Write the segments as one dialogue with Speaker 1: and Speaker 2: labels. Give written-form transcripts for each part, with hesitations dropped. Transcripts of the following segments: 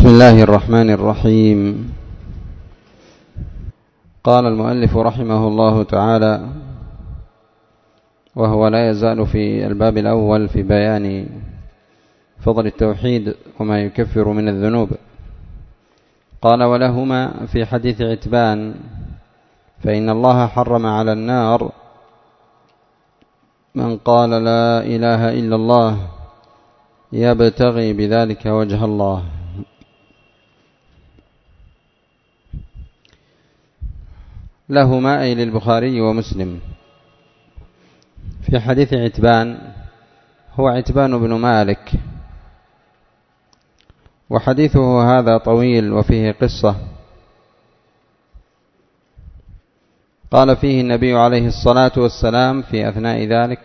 Speaker 1: بسم الله الرحمن الرحيم. قال المؤلف رحمه الله تعالى: وهو لا يزال في الباب الأول في بيان فضل التوحيد وما يكفر من الذنوب. قال: ولهما في حديث عتبان: فإن الله حرم على النار من قال لا إله إلا الله يبتغي بذلك وجه الله. لهما أي للبخاري ومسلم. في حديث عتبان، هو عتبان بن مالك، وحديثه هذا طويل وفيه قصة. قال فيه النبي عليه الصلاة والسلام في أثناء ذلك: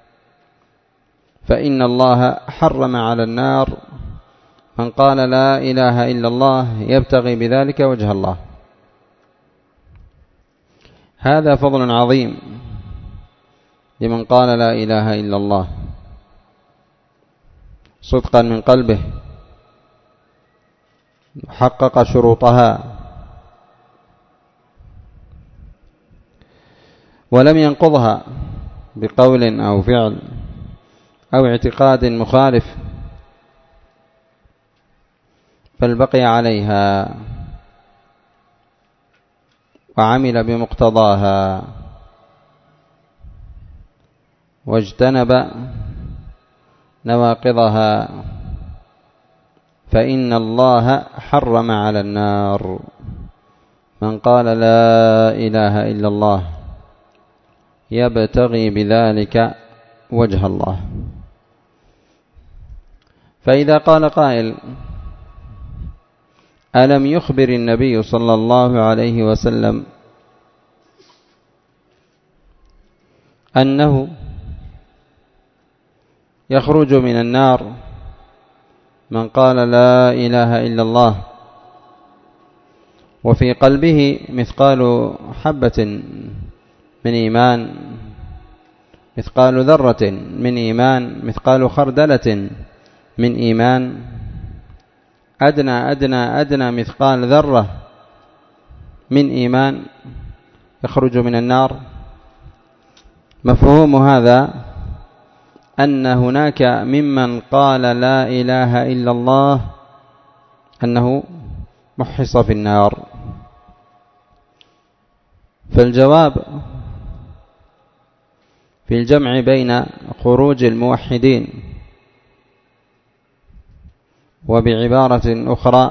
Speaker 1: فإن الله حرم على النار من قال لا إله إلا الله يبتغي بذلك وجه الله. هذا فضل عظيم لمن قال لا إله إلا الله صدقا من قلبه، حقق شروطها، ولم ينقضها بقول أو فعل أو اعتقاد مخالف، بل بقي عليها وعمل بمقتضاها واجتنب نواقضها، فإن الله حرم على النار من قال لا إله إلا الله يبتغي بذلك وجه الله. فإذا قال قائل: ألم يخبر النبي صلى الله عليه وسلم أنه يخرج من النار من قال لا إله إلا الله وفي قلبه مثقال حبة من إيمان، مثقال ذرة من إيمان، مثقال خردلة من إيمان، أدنى أدنى أدنى مثقال ذرة من إيمان، يخرج من النار؟ مفهوم هذا أن هناك ممن قال لا إله إلا الله أنه محص في النار. فالجواب في الجمع بين خروج الموحدين وبعبارة أخرى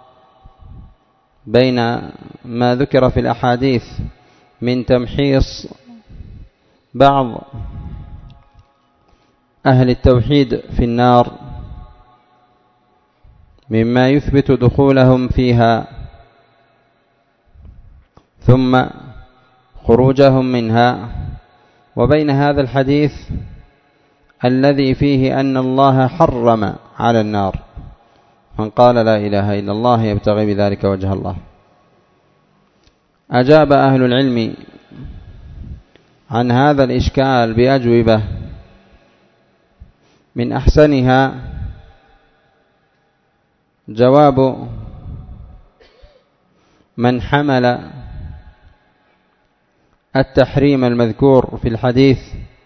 Speaker 1: بين ما ذكر في الأحاديث من تمحيص بعض أهل التوحيد في النار مما يثبت دخولهم فيها ثم خروجهم منها، وبين هذا الحديث الذي فيه أن الله حرم على النار من قال لا إله إلا الله يبتغي بذلك وجه الله. أجاب أهل العلم عن هذا الإشكال بأجوبة من أحسنها جواب من حمل التحريم المذكور في الحديث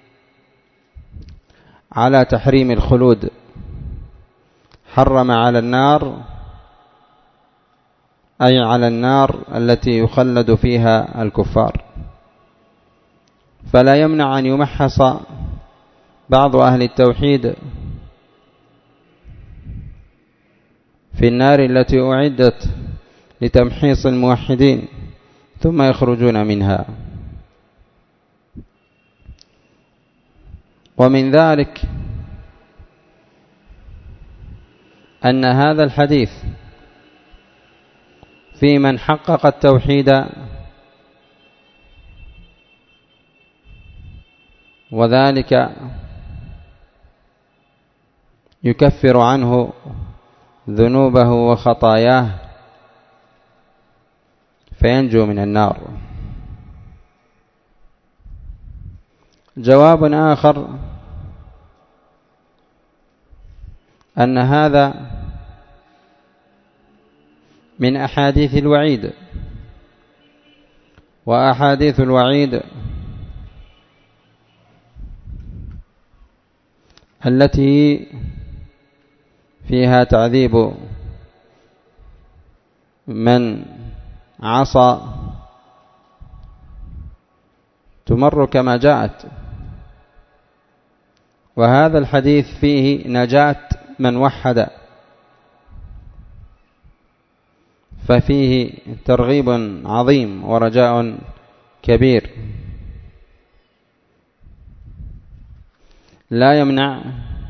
Speaker 1: على تحريم الخلود، حرم على النار أي على النار التي يخلد فيها الكفار، فلا يمنع أن يمحص بعض أهل التوحيد في النار التي أعدت لتمحيص الموحدين ثم يخرجون منها. ومن ذلك أن هذا الحديث في من حقق التوحيد وذلك يكفر عنه ذنوبه وخطاياه فينجو من النار. جواب آخر أن هذا من أحاديث الوعيد، وأحاديث الوعيد التي فيها تعذيب من عصى تمر كما جاءت، وهذا الحديث فيه نجاة من وحد، ففيه ترغيب عظيم ورجاء كبير لا يمنع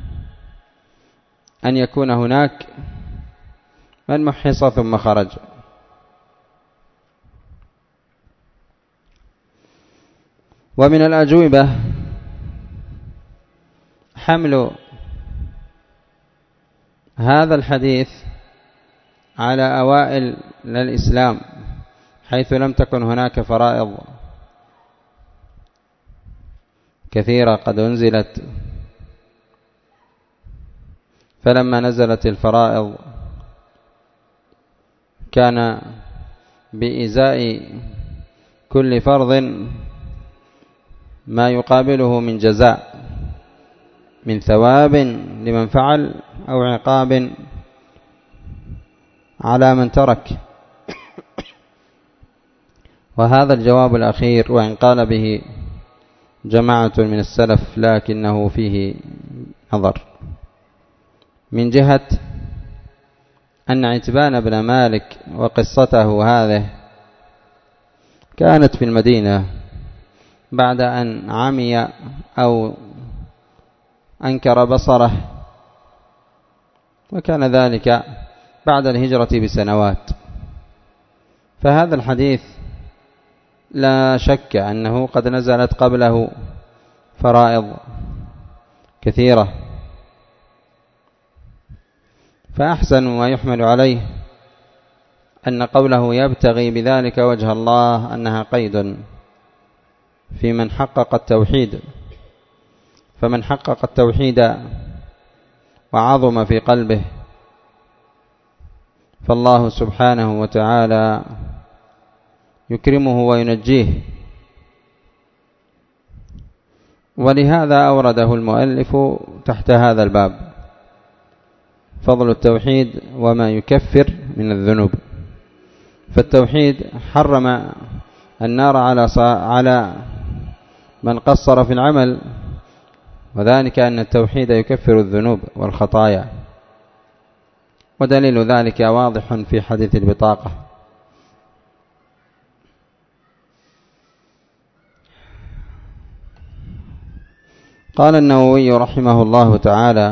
Speaker 1: أن يكون هناك من محص ثم خرج. ومن الأجوبة حمل هذا الحديث على أوائل الإسلام، حيث لم تكن هناك فرائض كثيرة قد أنزلت، فلما نزلت الفرائض كان بإزاء كل فرض ما يقابله من جزاء، من ثواب لمن فعل أو عقاب على من ترك. وهذا الجواب الأخير وإن قال به جماعة من السلف لكنه فيه نظر، من جهة أن عتبان بن مالك وقصته هذه كانت في المدينة بعد أن عمي أو أنكر بصره، وكان ذلك بعد الهجرة بسنوات، فهذا الحديث لا شك أنه قد نزلت قبله فرائض كثيرة، فأحسن ويحمل عليه أن قوله يبتغي بذلك وجه الله أنها قيد في من حقق التوحيد، فمن حقق التوحيد وعظم في قلبه فالله سبحانه وتعالى يكرمه وينجيه. ولهذا أورده المؤلف تحت هذا الباب فضل التوحيد وما يكفر من الذنوب. فالتوحيد حرم النار على من قصر في العمل، وذلك أن التوحيد يكفر الذنوب والخطايا، ودليل ذلك واضح في حديث البطاقة. قال النووي رحمه الله تعالى: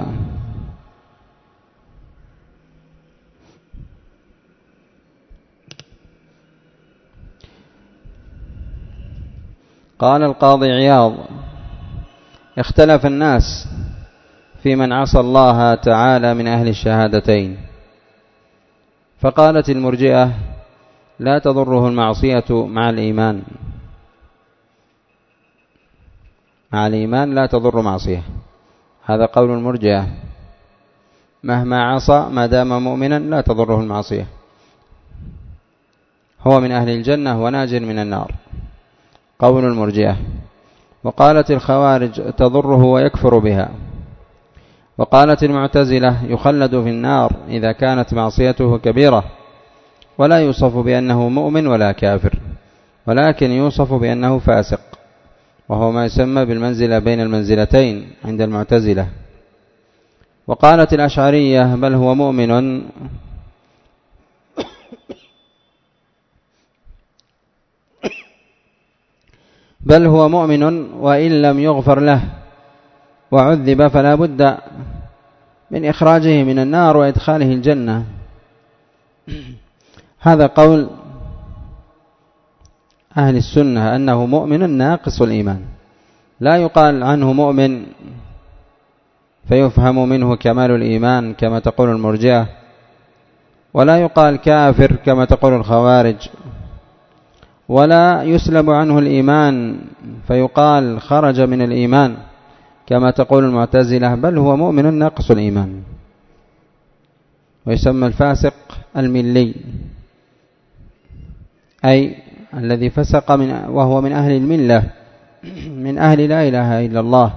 Speaker 1: قال القاضي عياض: اختلف الناس في من عصى الله تعالى من أهل الشهادتين، فقالت المرجئة: لا تضره المعصية مع الإيمان، مع الإيمان لا تضر معصية، هذا قول المرجئة، مهما عصى ما دام مؤمنا لا تضره المعصية، هو من أهل الجنة وناج من النار، قول المرجئة. وقالت الخوارج: تضره ويكفر بها. وقالت المعتزلة: يخلد في النار إذا كانت معصيته كبيرة، ولا يوصف بأنه مؤمن ولا كافر، ولكن يوصف بأنه فاسق، وهو ما يسمى بالمنزلة بين المنزلتين عند المعتزلة. وقالت الأشعرية: بل هو مؤمن وإن لم يغفر له وعذب فلا بد من إخراجه من النار وإدخاله الجنة. هذا قول أهل السنة أنه مؤمن ناقص الإيمان، لا يقال عنه مؤمن فيفهم منه كمال الإيمان كما تقول المرجئة، ولا يقال كافر كما تقول الخوارج، ولا يسلب عنه الإيمان فيقال خرج من الإيمان كما تقول المعتزلة، بل هو مؤمن ناقص الإيمان، ويسمى الفاسق الملي أي الذي فسق وهو من أهل الملة، من أهل لا إله إلا الله.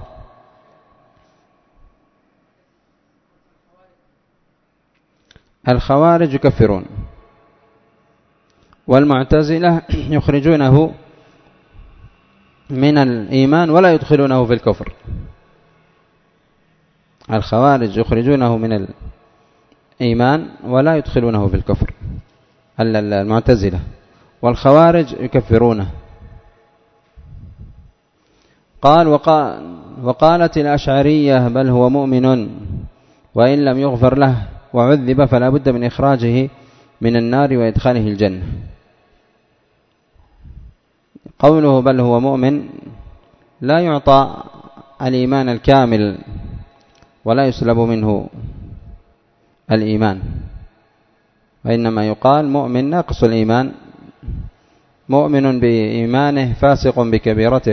Speaker 1: الخوارج يكفرون، والمعتزلة يخرجونه من الإيمان ولا يدخلونه في الكفر. الخوارج يخرجونه من الإيمان ولا يدخلونه في الكفر، المعتزلة، والخوارج يكفرونه. قال وقالت الأشعرية بل هو مؤمن وإن لم يغفر له وعذب فلا بد من إخراجه من النار وإدخاله الجنة. قوله بل هو مؤمن لا يعطى الإيمان الكامل ولا يسلب منه الإيمان، وإنما يقال مؤمن ناقص الإيمان، مؤمن بإيمانه فاسق بكبيرته.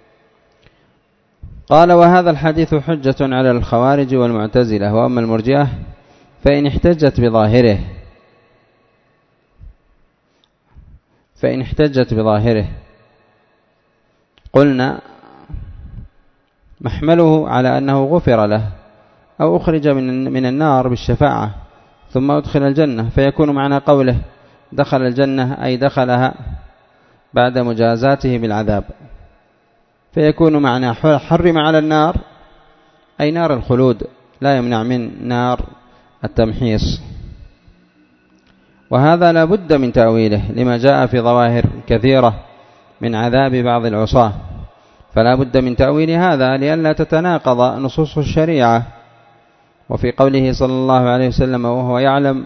Speaker 1: قال وهذا الحديث حجة على الخوارج والمعتزلة، وأما المرجئة فإن احتجت بظاهره قلنا محمله على أنه غفر له أو أخرج من النار بالشفاعة ثم أدخل الجنة، فيكون معنى قوله دخل الجنة أي دخلها بعد مجازاته بالعذاب، فيكون معنى حرم على النار أي نار الخلود، لا يمنع من نار التمحيص. وهذا لا بد من تأويله لما جاء في ظواهر كثيرة من عذاب بعض العصاة، فلا بد من تأويل هذا لئلا تتناقض نصوص الشريعة. وفي قوله صلى الله عليه وسلم وهو يعلم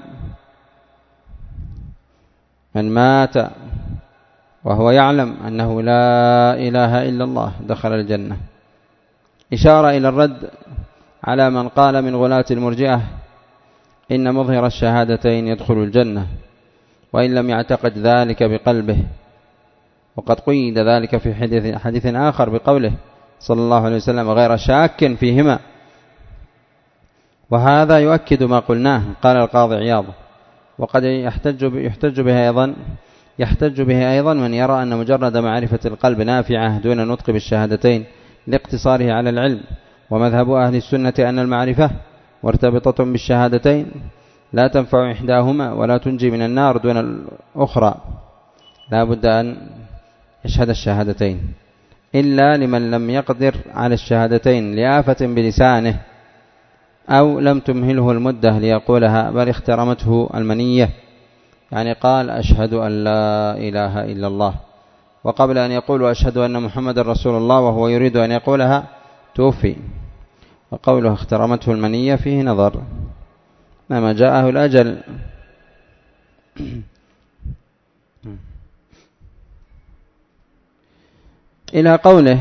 Speaker 1: من مات وهو يعلم أنه لا إله إلا الله دخل الجنة، إشارة إلى الرد على من قال من غلاة المرجئة إن مظهر الشهادتين يدخل الجنة وإن لم يعتقد ذلك بقلبه، وقد قيد ذلك في حديث آخر بقوله صلى الله عليه وسلم غير شاك فيهما. وهذا يؤكد ما قلناه. قال القاضي عياض وقد يحتج به أيضا من يرى أن مجرد معرفة القلب نافعة دون نطق بالشهادتين لاقتصاره على العلم، ومذهب أهل السنة أن المعرفة مرتبطة بالشهادتين لا تنفع إحداهما ولا تنجي من النار دون الأخرى، لا بد أن يشهد الشهادتين، إلا لمن لم يقدر على الشهادتين لآفة بلسانه أو لم تمهله المدة ليقولها بل اخترمته المنية، يعني قال أشهد أن لا إله إلا الله وقبل أن يقول أشهد أن محمد رسول الله وهو يريد أن يقولها توفي. وقوله اخترمته المنية فيه نظر، لما جاءه الأجل إلى قوله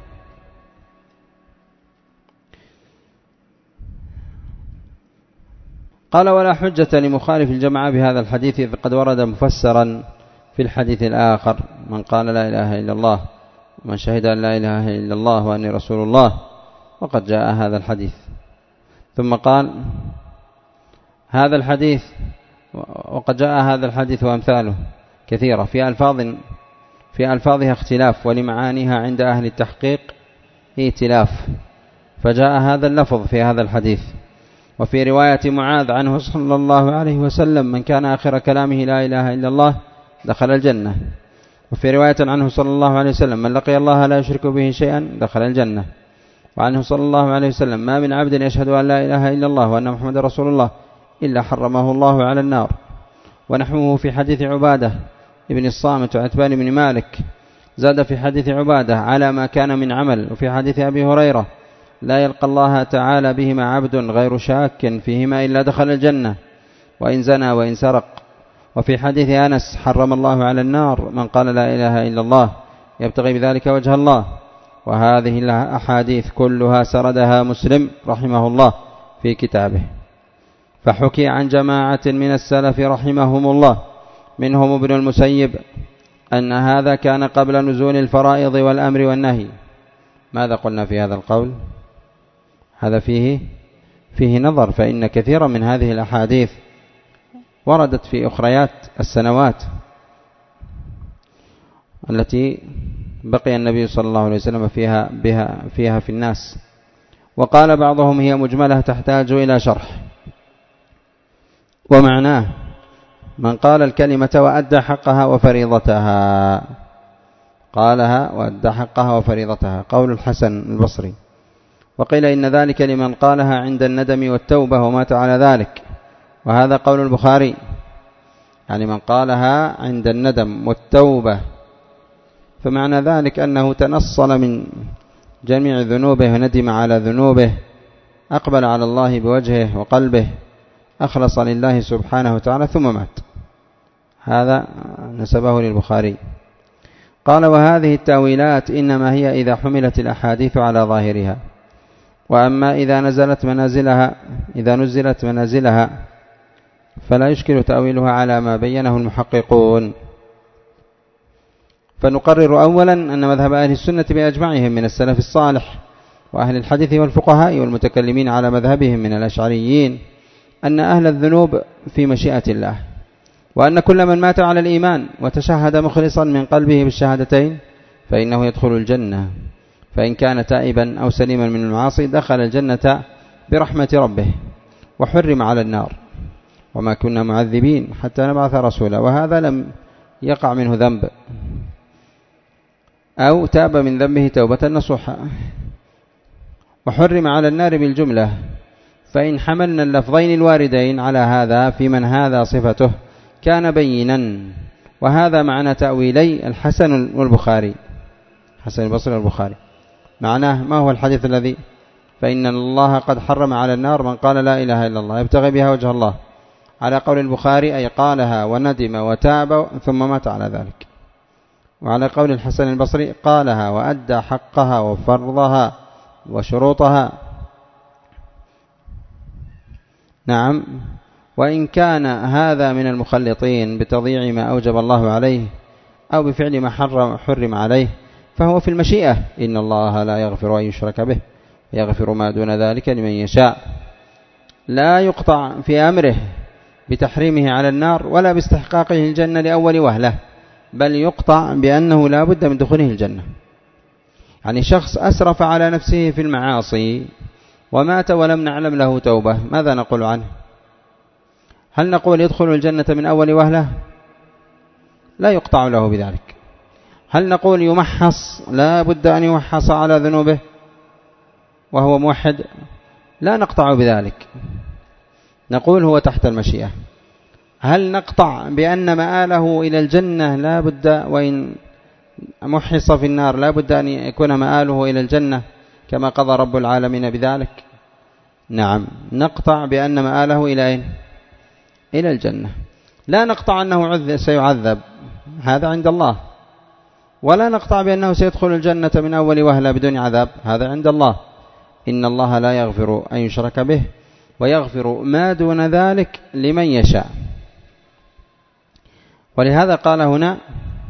Speaker 1: قال ولا حجة لمخالف الجماعة بهذا الحديث إذ قد ورد مفسرا في الحديث الآخر من قال لا إله إلا الله ومن شهد أن لا إله إلا الله وأني رسول الله، وقد جاء هذا الحديث. ثم قال هذا الحديث وقد جاء هذا الحديث وأمثاله كثيرة في ألفاظها اختلاف ولمعانيها عند أهل التحقيق ائتلاف، فجاء هذا اللفظ في هذا الحديث. وفي رواية معاذ عنه صلى الله عليه وسلم من كان آخر كلامه لا إله إلا الله دخل الجنة. وفي رواية عنه صلى الله عليه وسلم من لقي الله لا يشرك به شيئا دخل الجنة. وعنه صلى الله عليه وسلم ما من عبد يشهد أن لا إله إلا الله وأن محمد رسول الله إلا حرمه الله على النار. ونحوه في حديث عبادة ابن الصامت وعتبان بن مالك، زاد في حديث عبادة على ما كان من عمل. وفي حديث أبي هريرة لا يلقى الله تعالى بهما عبد غير شاك فيهما إلا دخل الجنة وإن زنى وإن سرق. وفي حديث أنس حرم الله على النار من قال لا إله إلا الله يبتغي بذلك وجه الله. وهذه الأحاديث كلها سردها مسلم رحمه الله في كتابه. فحكي عن جماعة من السلف رحمهم الله منهم ابن المسيب أن هذا كان قبل نزول الفرائض والأمر والنهي. ماذا قلنا في هذا القول؟ هذا فيه نظر، فإن كثيرا من هذه الأحاديث وردت في أخريات السنوات التي بقي النبي صلى الله عليه وسلم فيها في الناس. وقال بعضهم هي مجملة تحتاج إلى شرح. ومعناه من قال الكلمة وأدى حقها وفريضتها، قالها وأدى حقها وفريضتها، قول الحسن البصري. وقيل إن ذلك لمن قالها عند الندم والتوبة ومات على ذلك، وهذا قول البخاري، يعني من قالها عند الندم والتوبة، فمعنى ذلك أنه تنصل من جميع ذنوبه وندم على ذنوبه، أقبل على الله بوجهه وقلبه، أخلص لله سبحانه وتعالى ثم مات. هذا نسبه للبخاري. قال وهذه التأويلات إنما هي إذا حملت الأحاديث على ظاهرها، وأما إذا نزلت منازلها فلا يشكل تأويلها على ما بينه المحققون. فنقرر أولا أن مذهب أهل السنة بأجمعهم من السلف الصالح وأهل الحديث والفقهاء والمتكلمين على مذهبهم من الأشعريين أن أهل الذنوب في مشيئة الله، وأن كل من مات على الإيمان وتشهد مخلصا من قلبه بالشهادتين فإنه يدخل الجنة، فإن كان تائبا أو سليما من المعاصي دخل الجنة برحمة ربه وحرم على النار، وما كنا معذبين حتى نبعث رسولا. وهذا لم يقع منه ذنب أو تاب من ذنبه توبة نصوحا. وحرم على النار بالجملة، فإن حملنا اللفظين الواردين على هذا في من هذا صفته كان بينا. وهذا معنى تأويلي الحسن والبخاري، حسن البصري والبخاري. معناه ما هو الحديث الذي فإن الله قد حرم على النار من قال لا إله إلا الله يبتغي بها وجه الله، على قول البخاري أي قالها وندم وتاب ثم مات على ذلك. وعلى قول الحسن البصري قالها وأدى حقها وفرضها وشروطها. نعم. وإن كان هذا من المخلطين بتضييع ما أوجب الله عليه أو بفعل ما حرم عليه فهو في المشيئة، إن الله لا يغفر أن يشرك به ويغفر ما دون ذلك لمن يشاء. لا يقطع في أمره بتحريمه على النار ولا باستحقاقه الجنة لأول وهلة، بل يقطع بأنه لا بد من دخوله الجنة. يعني شخص أسرف على نفسه في المعاصي ومات ولم نعلم له توبة، ماذا نقول عنه؟ هل نقول يدخل الجنة من أول وهلة؟ لا يقطع له بذلك. هل نقول يمحص، لا بد أن يمحص على ذنوبه وهو موحد؟ لا نقطع بذلك، نقول هو تحت المشيئة. هل نقطع بأن مآله إلى الجنة لا بد، وإن محص في النار لا بد أن يكون مآله إلى الجنة كما قضى رب العالمين بذلك؟ نعم، نقطع بأن مآله إلى أين؟ إلى الجنة. لا نقطع أنه سيعذب، هذا عند الله. ولا نقطع بأنه سيدخل الجنة من أول وهلة بدون عذاب، هذا عند الله. إن الله لا يغفر أن يشرك به ويغفر ما دون ذلك لمن يشاء. ولهذا قال هنا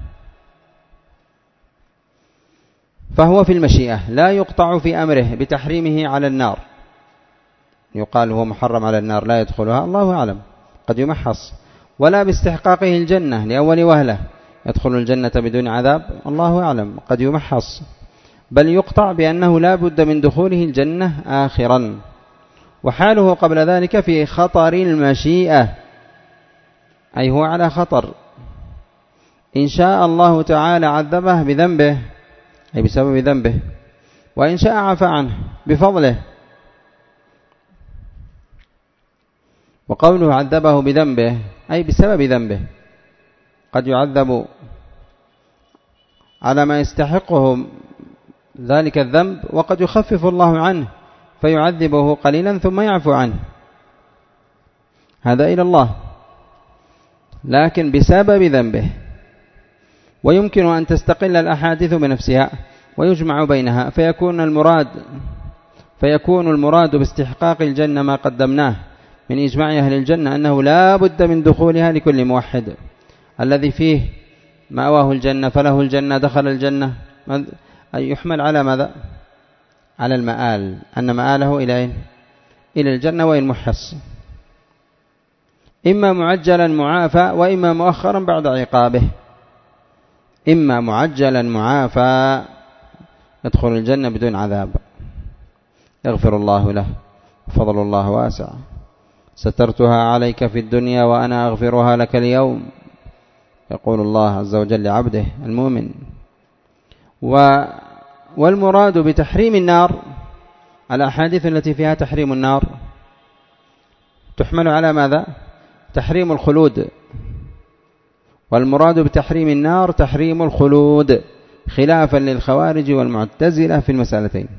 Speaker 1: فهو في المشيئة، لا يقطع في أمره بتحريمه على النار. يقال هو محرم على النار لا يدخلها، الله أعلم، قد يمحص. ولا باستحقاقه الجنة لأول وهلة يدخل الجنة بدون عذاب، الله أعلم، قد يمحص. بل يقطع بأنه لا بد من دخوله الجنة آخرا، وحاله قبل ذلك في خطر المشيئة، أي هو على خطر. إن شاء الله تعالى عذبه بذنبه أي بسبب ذنبه، وإن شاء عفى عنه بفضله. وقوله عذبه بذنبه أي بسبب ذنبه، قد يعذب على ما يستحقه ذلك الذنب، وقد يخفف الله عنه فيعذبه قليلا ثم يعفو عنه، هذا إلى الله، لكن بسبب ذنبه. ويمكن أن تستقل الأحاديث بنفسها ويجمع بينها فيكون المراد باستحقاق الجنة ما قدمناه من إجماع أهل الجنة أنه لا بد من دخولها لكل موحد، الذي فيه مأواه الجنة فله الجنة دخل الجنة. يحمل على ماذا؟ على المآل، أن مآله إلى الجنة، وإن محص إما معجلا معافى وإما مؤخرا بعد عقابه. إما معجلا معافى يدخل الجنة بدون عذاب، يغفر الله له، فضل الله واسع، سترتها عليك في الدنيا وأنا أغفرها لك اليوم، يقول الله عز وجل لعبده المؤمن. والمراد بتحريم النار، الأحاديث التي فيها تحريم النار تحمل على ماذا؟ تحريم الخلود، والمراد بتحريم النار تحريم الخلود، خلافا للخوارج والمعتزلة في المسألتين.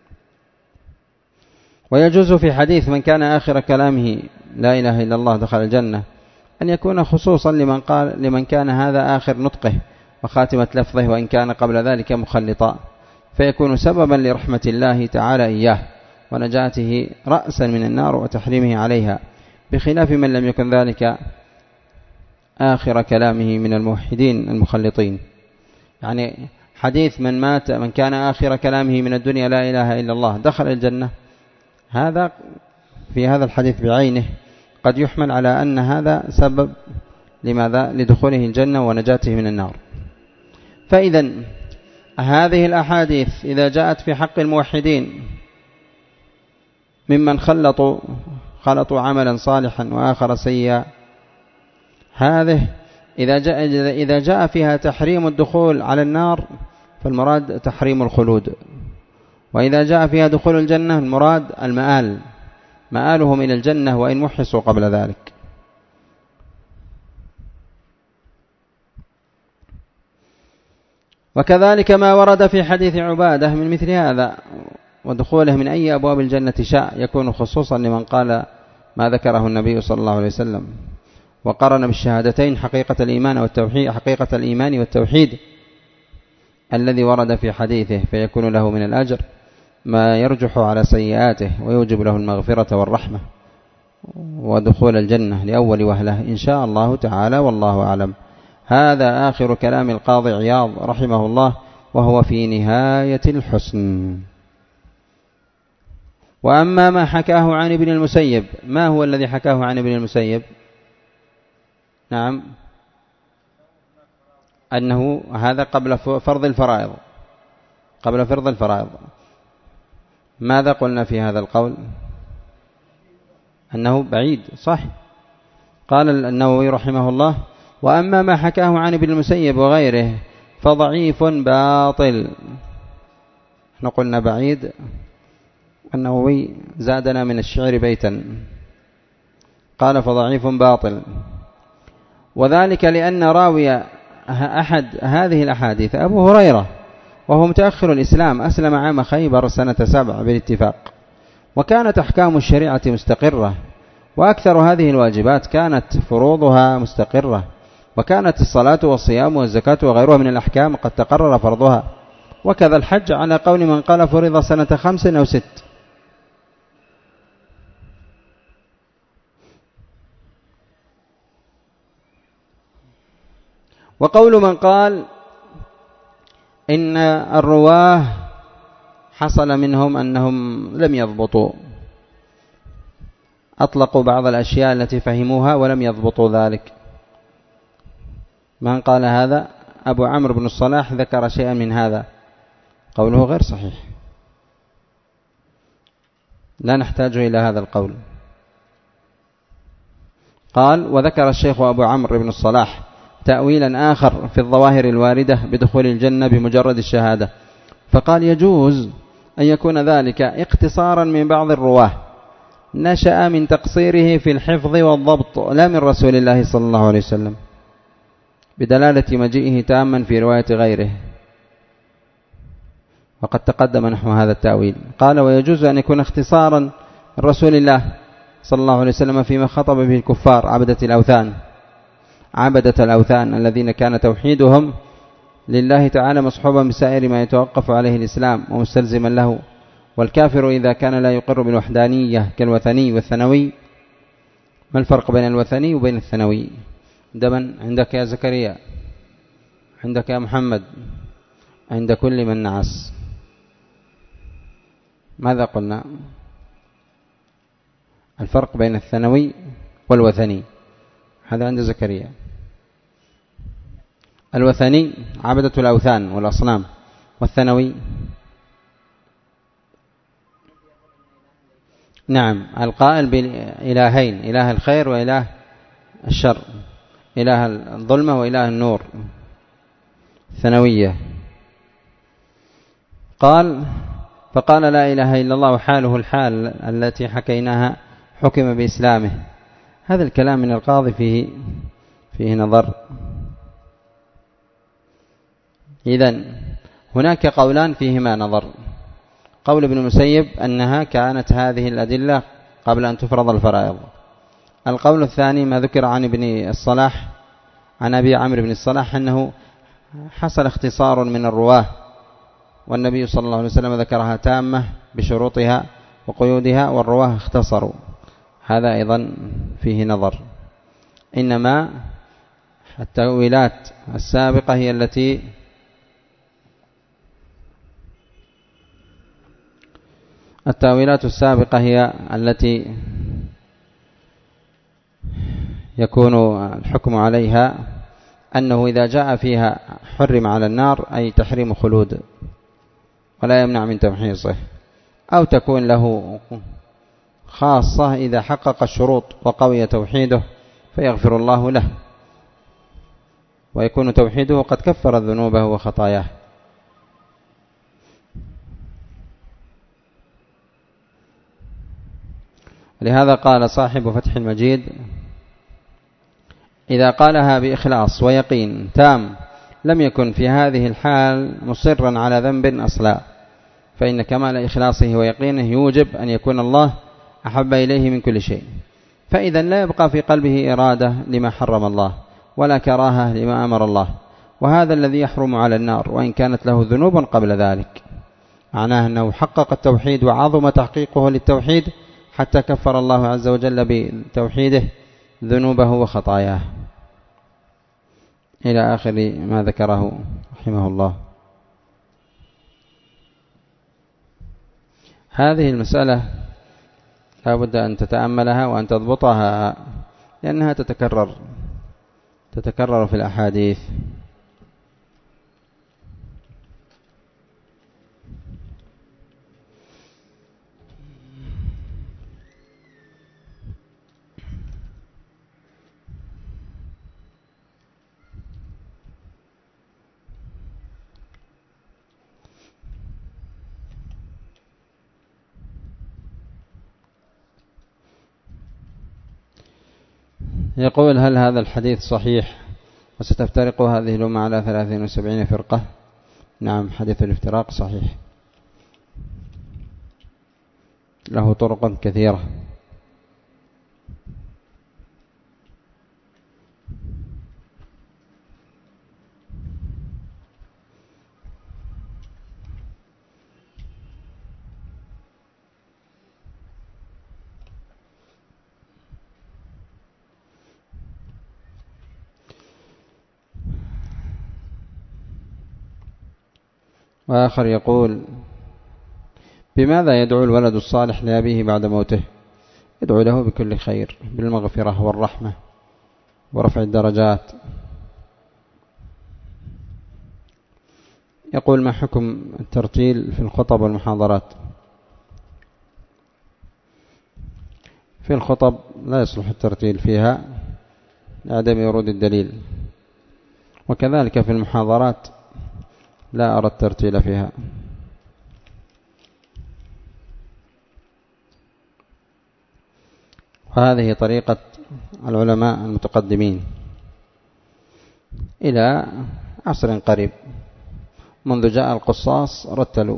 Speaker 1: ويجوز في حديث من كان آخر كلامه لا إله إلا الله دخل الجنة أن يكون خصوصا لمن كان هذا آخر نطقه وخاتمة لفظه، وإن كان قبل ذلك مخلطا، فيكون سببا لرحمة الله تعالى إياه ونجاته رأسا من النار وتحريمه عليها، بخلاف من لم يكن ذلك آخر كلامه من الموحدين المخلطين. يعني حديث من كان آخر كلامه من الدنيا لا إله إلا الله دخل الجنة، هذا في هذا الحديث بعينه قد يحمل على أن هذا سبب لماذا؟ لدخوله الجنة ونجاته من النار. فإذا هذه الأحاديث إذا جاءت في حق الموحدين ممن خلطوا عملا صالحا وآخر سيئا، هذه إذا جاء فيها تحريم الدخول على النار فالمراد تحريم الخلود، وإذا جاء فيها دخول الجنة المراد مآلهم إلى الجنة وإن محسوا قبل ذلك. وكذلك ما ورد في حديث عبادة من مثل هذا، ودخوله من أي أبواب الجنة شاء، يكون خصوصا لمن قال ما ذكره النبي صلى الله عليه وسلم، وقرن بالشهادتين حقيقة الإيمان والتوحيد الذي ورد في حديثه، فيكون له من الأجر ما يرجح على سيئاته ويوجب له المغفرة والرحمة ودخول الجنة لأول وهلة إن شاء الله تعالى، والله أعلم. هذا آخر كلام القاضي عياض رحمه الله، وهو في نهاية الحسن. وأما ما حكاه عن ابن المسيب، ما هو الذي حكاه عن ابن المسيب؟ نعم، أنه هذا قبل فرض الفرائض. ماذا قلنا في هذا القول؟ أنه بعيد، صح. قال النووي رحمه الله: وأما ما حكاه عن ابن المسيب وغيره فضعيف باطل. احنا قلنا بعيد، النووي زادنا من الشعر بيتا، قال فضعيف باطل، وذلك لأن راوي أحد هذه الأحاديث أبو هريرة، وهو متأخر الإسلام، أسلم عام خيبر سنة 7 بالاتفاق، وكانت أحكام الشريعة مستقرة، وأكثر هذه الواجبات كانت فروضها مستقرة، وكانت الصلاة والصيام والزكاة وغيرها من الأحكام قد تقرر فرضها، وكذا الحج على قول من قال فرض سنة 5 أو 6. وقول من قال إن الرواه حصل منهم أنهم لم يضبطوا، أطلقوا بعض الأشياء التي فهموها ولم يضبطوا ذلك. من قال هذا؟ أبو عمرو بن الصلاح ذكر شيئا من هذا، قوله غير صحيح، لا نحتاج إلى هذا القول. قال: وذكر الشيخ أبو عمرو بن الصلاح تأويلا آخر في الظواهر الواردة بدخول الجنة بمجرد الشهادة، فقال: يجوز أن يكون ذلك اقتصارا من بعض الرواه نشأ من تقصيره في الحفظ والضبط، لا من رسول الله صلى الله عليه وسلم، بدلالة مجيئه تاما في رواية غيره، وقد تقدم نحو هذا التأويل. قال: ويجوز أن يكون اختصارا من رسول الله صلى الله عليه وسلم فيما خطب به الكفار عبدة الأوثان الذين كان توحيدهم لله تعالى مصحوبا بسائر ما يتوقف عليه الإسلام ومستلزما له. والكافر إذا كان لا يقر بالوحدانية كالوثني والثنوي. ما الفرق بين الوثني وبين الثنوي؟ عندك يا زكريا، عندك يا محمد، عند كل من نعس. ماذا قلنا؟ الفرق بين الثنوي والوثني، هذا عند زكريا. الوثني عبدة الأوثان والأصنام، والثنوي نعم القائل بإلهين، إله الخير وإله الشر، إله الظلمة وإله النور، ثنوية. قال فقال لا إله إلا الله وحاله الحال التي حكيناها حكم بإسلامه. هذا الكلام من القاضي فيه نظر. إذن هناك قولان فيهما نظر. قول ابن المسيب أنها كانت هذه الأدلة قبل أن تفرض الفرائض. القول الثاني ما ذكر عن ابن الصلاح عن أبي عمرو بن الصلاح أنه حصل اختصار من الرواه، والنبي صلى الله عليه وسلم ذكرها تامة بشروطها وقيودها، والرواه اختصروا. هذا أيضا فيه نظر. إنما التأويلات السابقة هي التي يكون الحكم عليها أنه إذا جاء فيها حرم على النار، أي تحريم خلود ولا يمنع من تمحيصه، أو تكون له خاصة إذا حقق الشروط وقوي توحيده فيغفر الله له، ويكون توحيده قد كفر ذنوبه وخطاياه. لهذا قال صاحب فتح المجيد إذا قالها بإخلاص ويقين تام لم يكن في هذه الحال مصرا على ذنب أصلا، فإن كمال إخلاصه ويقينه يوجب أن يكون الله أحب إليه من كل شيء، فإذا لا يبقى في قلبه إرادة لما حرم الله ولا كراهة لما أمر الله، وهذا الذي يحرم على النار وإن كانت له ذنوب قبل ذلك. معناه أنه حقق التوحيد وعظم تحقيقه للتوحيد حتى كفر الله عز وجل بتوحيده ذنوبه وخطاياه، إلى آخر ما ذكره رحمه الله. هذه المسألة لا بد أن تتأملها وأن تضبطها، لأنها تتكرر في الأحاديث. يقول هل هذا الحديث صحيح وستفترق هذه الأمة على 73 فرقة؟ نعم، حديث الافتراق صحيح، له طرق كثيرة. وآخر يقول بماذا يدعو الولد الصالح لأبيه بعد موته؟ يدعو له بكل خير، بالمغفرة والرحمة ورفع الدرجات. يقول ما حكم الترتيل في الخطب والمحاضرات؟ في الخطب لا يصلح الترتيل فيها لعدم ورود الدليل، وكذلك في المحاضرات لا أرى الترتيل فيها. وهذه طريقة العلماء المتقدمين إلى عصر قريب، منذ جاء القصاص رتلوا.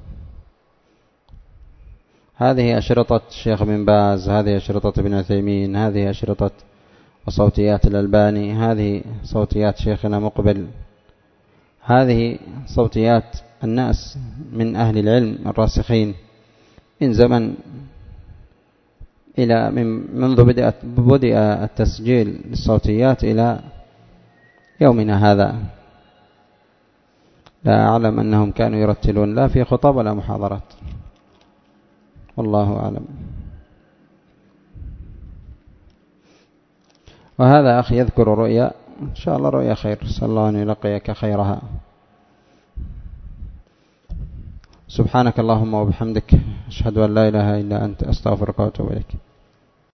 Speaker 1: هذه أشرطة الشيخ بن باز، هذه أشرطة ابن عثيمين، هذه أشرطة وصوتيات الألباني، هذه صوتيات شيخنا مقبل، هذه صوتيات الناس من أهل العلم الراسخين من زمن إلى منذ بدأ التسجيل للصوتيات إلى يومنا هذا. لا أعلم أنهم كانوا يرتلون لا في خطب ولا محاضرات، والله أعلم. وهذا أخي يذكر رؤيا إن شاء الله رؤيا خير، صلى الله أن يلقيك خيرها. سبحانك اللهم وبحمدك، أشهد أن لا إله إلا أنت، أستغفرك وأتوب إليك.